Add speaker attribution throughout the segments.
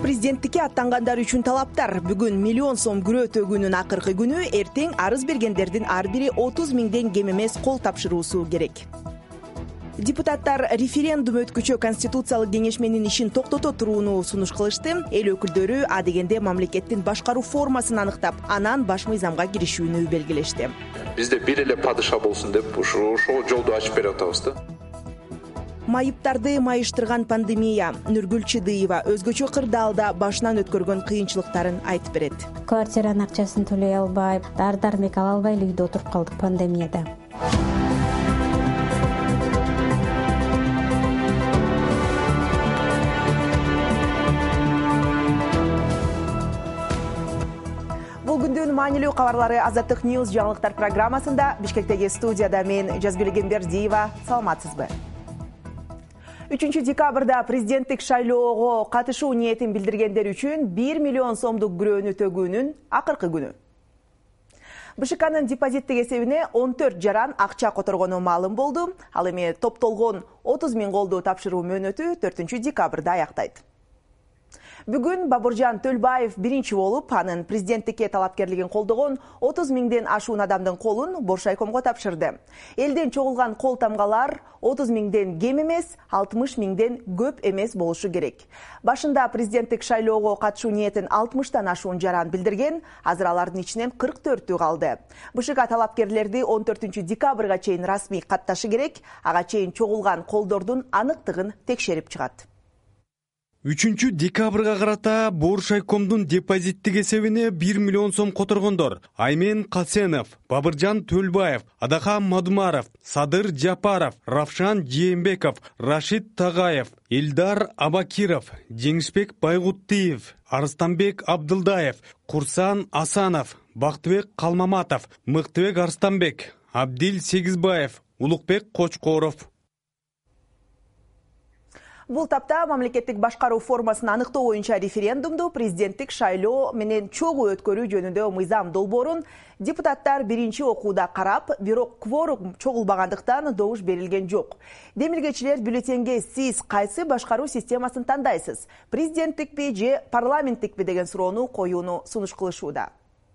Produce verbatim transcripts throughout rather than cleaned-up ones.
Speaker 1: Президенттикке аттангандар үчүн талаптар. Бүгүн миллион сом күрөө төгүүнүн акыркы күнү, эртең арыз бергендердин ар бири отуз миңден кем эмес кол тапшыруусу керек. Депутаттар референдум өткүчө Конституциялык кеңешменин ишин токтото турууну сунуш кылышты. Эл өкүлдөрү адегенде мамлекеттин башкаруу формасын аныктап, анан баш мыйзамга киришүүнү белгилешти.
Speaker 2: Бизде бир эле падыша болсун деп ушул жолду ачып берип атабыз да.
Speaker 1: Майыптарды майыштырган пандемия. Нургүл Чыдыева өзгөчө кырдаалда башынан өткөргөн кыйынчылыктарын айтып берет.
Speaker 3: Квартиранын акчасын төлөй албай, дар-дармек ала албай эле үйдө отуруп калдык пандемияда.
Speaker 1: Бул күндүн маанилүү кабарлары Азаттык Ньюс жаңылыктар программасында. Бишкектеги студияда мен Жазгүл Эгембердиева. Саламатсызбы? үчүнчү декабрда президенттик шайлоого катышуу ниетин билдиргендер үчүн бир миллион сомдук күрөөнү төгүүнүн акыркы күнү. БШКнын депозиттик эсебине он төрт жаран акча которгону маалым болду. Ал эми топтолгон отуз миң колду тапшыруу мөөнөтү төртүнчү декабрда аяктайт. Бүгүн Бабуржан Төлбаев биринчи болуп, анын президенттикке талапкерлигин колдогон отуз миңден ашуун адамдын колун Боршайкомго тапшырды. Элден чогулган кол тамгалар отуз миңден кем эмес, алтымыш миңден көп эмес болушу керек. Башында президенттик шайлоого катышуу ниетин алтымыштан ашуун жаран билдирген, азыр алардын ичинен кырк төртү калды. БШК талапкерлерди он төртүнчү декабрга чейин расмий катташы керек, ага чейин чогулган колдордун аныктыгын текшерип чыгат.
Speaker 4: үчүнчү декабрга карата Боршайкомдун депозиттик эсебине бир миллион сом которгондор: Аймен Касенов, Бабыржан Төлбаев, Адахан Мадумаров, Садыр Жапаров, Равшан Жээнбеков, Рашид Тагаев, Илдар Абакиров, Жеңишбек Байгуттиев, Арыстанбек Абдылдаев, Курсан Асанов, Бактыбек Калмаматов, Мыктыбек Арстанбек, Абдил Сегизбаев, Улукбек Кочкоров.
Speaker 1: Бул тапта мамлекеттик башкаруу формасын аныктоо боюнча референдумду президенттик шайлоо менен чогуу өткөрүү жөнүндө мыйзам долбоорун депутаттар биринчи окууда карап, бирок кворум чогулбагандыктан добуш берилген жок. Демилгечилер бюллетенге сиз кайсы башкаруу системасын тандайсыз? Президенттикпи же парламенттикпи деген суроону коюуну сунуш кылышууда.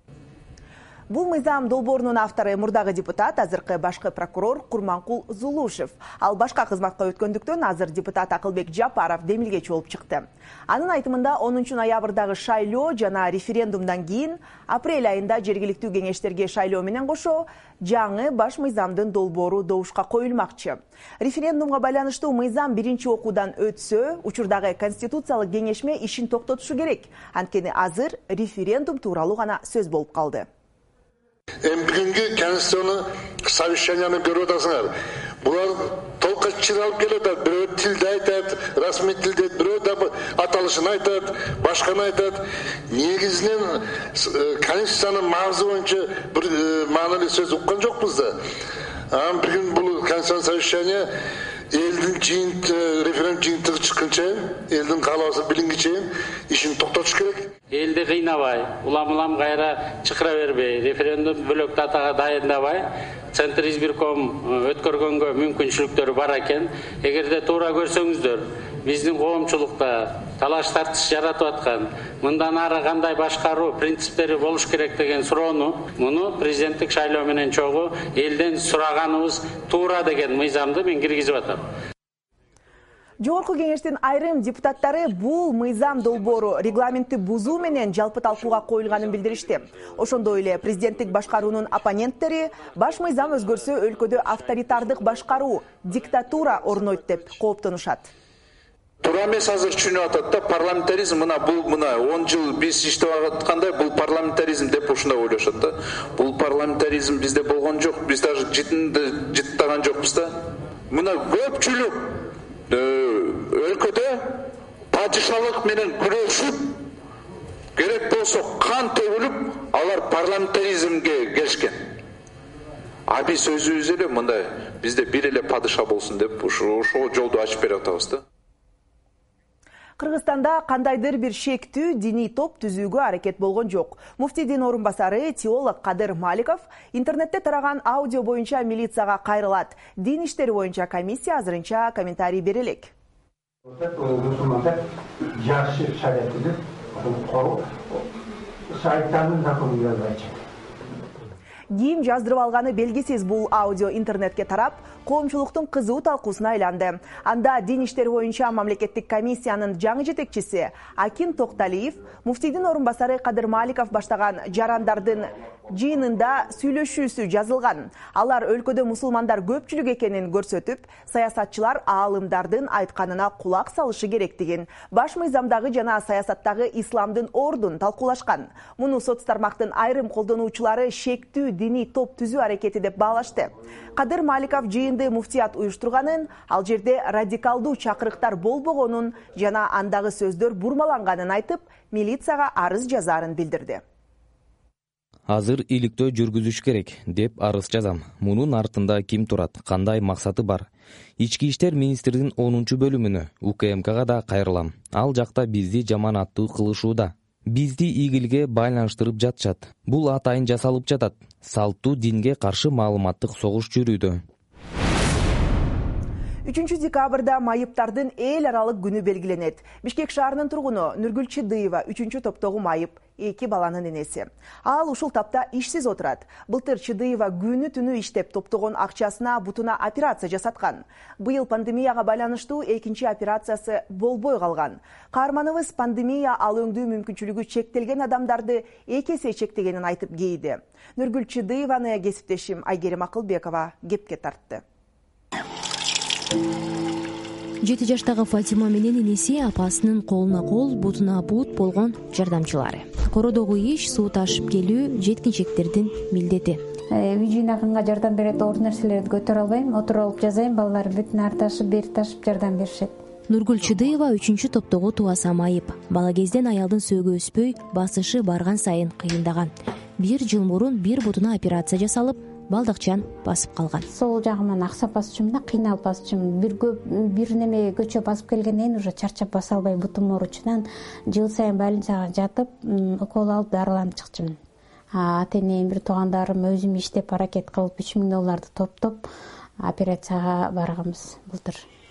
Speaker 1: Бул мыйзам долбоорунун автору мурдагы депутат, азыркы башкы прокурор Курманкул Зулушев. Ал башка кызматка өткөндүктөн азыр депутат Акылбек Жапаров демилгечи болуп чыкты. Анын айтымында онунчу ноябрдагы шайлоо жана референдумдан кийин апрель айында жергиликтүү кеңештерге шайлоо менен кошо жаңы баш мыйзамдын долбоору добушка коюлмакчы. Референдумга байланыштуу мыйзам биринчи окуудан өтсө, учурдагы Конституциялык кеңешме ишин токтотушу керек. Анткени азыр референдум тууралуу гана сөз болуп калды.
Speaker 5: Эми бүгүнкү конституционный совещанияны көрүп атасыңар. Булар толкачы чыралып келет, бирөө тилде айтат, расмий тилде, бирөө да аталышын айтат, башканы айтат. Негизинен конституциянын маңызы боюнча бир маанилүү сөз уккан жокпуз да. Анан бүгүн бул конституционный совещание элдин жыйын референдум жыйынтыгы чыкканча, элдин каалоосу билингиче ишин токтотуш керек.
Speaker 6: Элди кыйнабай, улам-улам кайра чыкыра бербей, референдум бөлөк датага дайындабай, Центр избирком өткөргөнгө мүмкүнчүлүктөрү бар экен. Эгерде туура көрсөңүздөр, биздин коомчулукта талаш тартыш жаратып аткан, мындан ары кандай башкаруу принциптери болуш керек деген суроону, муну президенттик шайлоо менен чогуу элден сураганыбыз туура деген мыйзамды мен киргизип атам.
Speaker 1: Жогорку кеңештин айрым депутаттары бул мыйзам долбоору регламентти бузуу менен жалпы талкууга коюлганын билдиришти. Ошондой эле президенттик башкаруунун оппоненттери баш мыйзам өзгөрсө өлкөдө авторитардык башкаруу, диктатура орнойт деп кооптонушат.
Speaker 2: Туура эмес азыр түшүнүп атат да, парламентаризм мына бул мына он жыл биз иштеп аткандай бул парламентаризм деп ушундай ойлошот да. Бул парламентаризм бизде болгон жок, биз даже житинде жыттаган жокпуз да. Мына көпчүлүк өлкөдө падышалык менен күрөшүп, керек болсо кан төгүлүп, алар парламентаризмге келишкен. А биз өзүбүз эле мындай бизде бир эле падыша болсун деп ушул жолду ачып берип атабыз да.
Speaker 1: Кыргызстанда кандайдыр бир шектүү диний топ түзүүгө аракет болгон жок. Муфтийдин орун басары теолог Кадыр Маликов интернетте тараган аудио боюнча милицияга кайрылат. Дин иштери боюнча комиссия азырынча комментарий бере элек.
Speaker 7: Мусулмандар жакшы шариятты короо сайттардын закону жазбайчы.
Speaker 1: Кийим жаздырып алганы белгисиз бул аудио интернетке тарап, коомчулуктун кызуу талкуусуна айланды. Анда дин иштери боюнча мамлекеттик комиссиянын жаңы жетекчиси Акин Токталиев, муфтийдин орун басары Кадыр Маликов баштаган жарандардын жыйынында сүйлөшүүсү жазылган. Алар өлкөдө мусулмандар көпчүлүк экенин көрсөтүп, саясатчылар аалымдардын айтканына кулак салышы керектигин, баш мыйзамдагы жана саясаттагы исламдын ордун талкуулашкан. Муну соц тармактын айрым колдонуучулары шектүү диний топ түзүү аракети деп баалашты. Кадыр Маликов жыйынды муфтият уюштурганын, ал жерде радикалдуу чакырыктар болбогонун жана андагы сөздөр бурмаланганын айтып, милицияга арыз жазаарын билдирди.
Speaker 8: Азыр иликтөө жүргүзүш керек деп арыз жазам. Мунун артында ким турат, кандай максаты бар? Ички иштер министрдин онунчу бөлүмүнө, У К М Кга да кайрылам. Ал жакта бизди жаманаттуу кылышууда. Бизди игилге байланыштырып жатышат. Бул атайын жасалып жатат. Салттуу динге каршы маалыматтык согуш жүрүүдө.
Speaker 1: үчүнчү декабрда майыптардын эл аралык күнү белгиленет. Бишкек шаарынын тургуну Нургүл Чыдыева үчүнчү топтогу майып, эки баланын энеси. Ал ушул тапта ишсиз отурат. Былтыр Чыдыева күнү түнү иштеп топтогон акчасына бутуна операция жасаткан. Быйыл пандемияга байланыштуу экинчи операциясы болбой калган. Каарманыбыз пандемия ал өңдүү мүмкүнчүлүгү чектелген адамдарды эки эсе чектегенин айтып кейди. Нургүл Чыдыеваны кесиптешим Айгерим Акылбекова кепке тартты.
Speaker 9: жети жаштагы Фатима менен энеси апасынын колуна кол, бутуна бут болгон жардамчылары. Кородогу иш, суу ташып келүү жеткинчектердин милдети.
Speaker 3: Үй жыйнагынга жардам берет, оор нерселерди көтөрө албайм, отуруп алып жазайм, балдар бүтүн ар ташып, бери ташып жардам беришет.
Speaker 9: Нургүл Чыдыева үчүнчү топтогу тубаса майып. Бала кезден аялдын сөөгү өспөй, басышы барган сайын кыйындаган. Бир жыл мурун бир бутуна операция жасалып, балдакчан басып калган.
Speaker 3: Сол жагыман аксап басчумун да, кыйналып басчумун. Бир бир неме көчө басып келгенден уже чарчап баса албай бутум ооручунан жыл сайын больницага жатып, укол алып дарыланып чыкчумун. Ата энем, бир туугандарым, өзүм иштеп аракет кылып үч миң долларды топтоп операцияга барганбыз былтыр.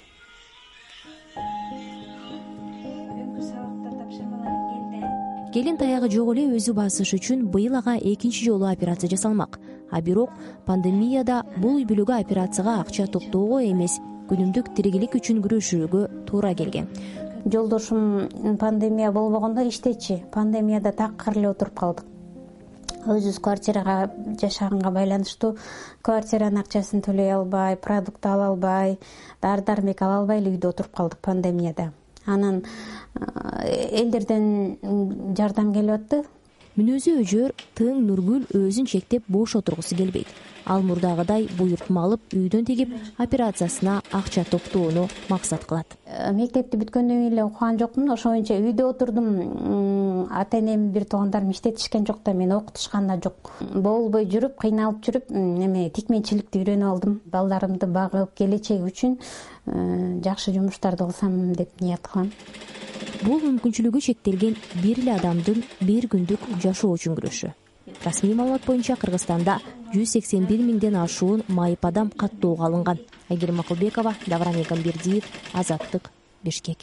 Speaker 9: Келин таягы жок эле өзү басыш үчүн быйыл ага экинчи жолу операция жасалмак. А бирок пандемияда бул үй бүлөгө операцияга акча топтоого эмес, күнүмдүк тиригилик үчүн күрөшүүгө туура келген.
Speaker 3: Жолдошум пандемия болбогондо иштечи, пандемияда такыр эле отуруп калдык. Өзүбүз квартирага жашаганга байланыштуу квартиранын акчасын төлөй албай, продукт ала албай, дары-дармек ала албай эле үйдө отуруп калдык пандемияда. Анан элдерден жардам келип атты.
Speaker 9: Мүнөзү өжөр тың Нургүл өзүн чектеп бош отургусу келбейт. Ал мурдагыдай буйртма алып, үйдөн тегип операциясына акча топтоону максат кылат.
Speaker 3: Мектепти бүткөндөн кийин эле окуган жокмун, ошо боюнча үйдө отурдум. Ата энем, бир туугандарым иштетишкен жок да, мени окутушкан да жок. Болбой жүрүп, кыйналып жүрүп, эме тикменчиликти үйрөнүп алдым. Балдарымды багып, келечеги үчүн жакшы жумуштарды кылсам деп ниет кылам.
Speaker 9: Бул мүмкүнчүлүгү чектелген бир эле адамдын бир күндүк жашоо үчүн күрөшү. Расмий маалымат боюнча Кыргызстанда жүз сексен бир миңден ашуун майып адам каттоого алынган. Айгерим Акылбекова, Давран Эгембердиев, Азаттык, Бишкек.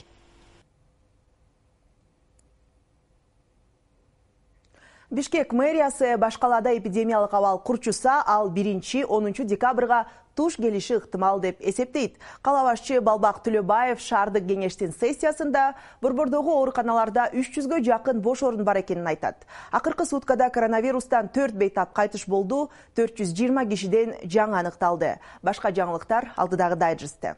Speaker 1: Бишкек мэриясы башкалада эпидемиялык абал курчуса, ал биринчи онунчу декабрга туш келиши ыктымал деп эсептейт. Кала башчы Балбак Төлөбаев шаардык кеңештин сессиясында борбордогу ооруканаларда үч жүзгө жакын бош орун бар экенин айтат. Акыркы суткада коронавирустан төрт бейтап кайтыш болду, төрт жүз жыйырма кишиден жаңы аныкталды. Башка жаңылыктар алдыдагы дайджестте.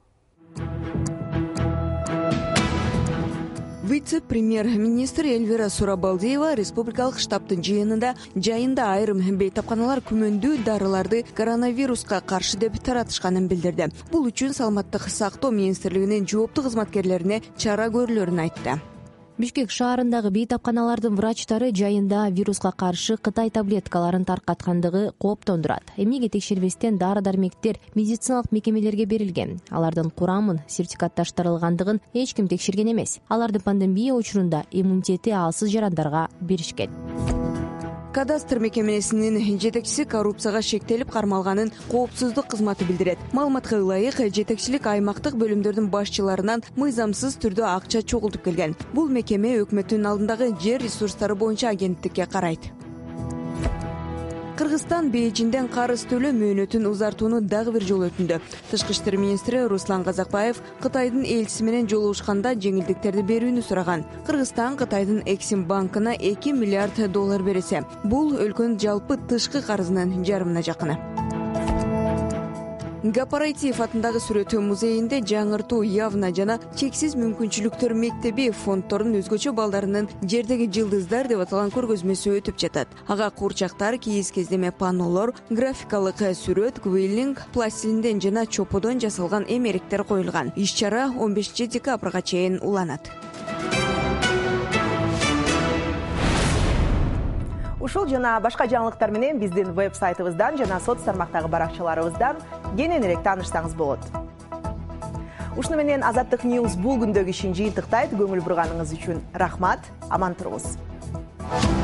Speaker 10: Вице-премьер-министр Эльвира Сурабалдиева республикалык штабтын жыйынында жайында айрым бейтапканалар күмөндүү дарыларды коронавируска каршы деп таратышканын билдирди. Бул үчүн саламаттык сактоо министрлигинин жооптуу кызматкерлерине чара көрүлөрүн айтты.
Speaker 9: Бишкек шаарындагы бейтапканалардын врачтары жайында вируска каршы Кытай таблеткаларын таркаткандыгы кооптондурат. Эмнеге текшербестен дары-дармектер медициналык мекемелерге берилген. Алардын курамын, сертификатташтырылгандыгын эч ким текшерген эмес. Аларды пандемия учурунда иммунитети алсыз жарандарга беришкен.
Speaker 10: Кадастр мекемесинин жетекчиси коррупцияга шектелип кармалганын коопсуздук кызматы билдирет. Маалыматка ылайык, жетекчилик аймактык бөлүмдөрдүн башчыларынан мыйзамсыз түрдө акча чогултуп келген. Бул мекеме өкмөттүн алдындагы жер ресурстары боюнча агенттикке карайт. Кыргызстан Бейжиңден карыз төлөө мөөнөтүн узартууну дагы бир жолу өтүндү. Тышкы иштер министри Руслан Казакбаев Кытайдын элчиси менен жолугушканда жеңилдиктерди берүүнү сураган. Кыргызстан Кытайдын Эксим банкына эки миллиард доллар берсе, бул өлкөнүн жалпы тышкы карызынын жарымына жакыны. Гапарайтиев атындагы сүрөт музейинде жаңыртуу явна жана чексиз мүмкүнчүлүктөр мектеби фонддордун өзгөчө балдарынын жердеги жылдыздар деп аталган көргөзмөсү өтүп жатат. Ага куурчактар, кийиз кездеме паннолор, графикалык сүрөт, квиллинг, пластилинден жана чоподон жасалган эмеректер коюлган. Иш-чара он бешинчи декабрга чейин уланат.
Speaker 1: Ушул жана башка жаңылыктар менен биздин веб-сайтыбыздан жана соц тармактагы баракчаларыбыздан кененирээк таанышсаңыз болот. Ушуну менен Азаттык Ньюс бул күндөгү ишин жыйынтыктайт. Көңүл бурганыңыз үчүн рахмат. Аман туруңуз.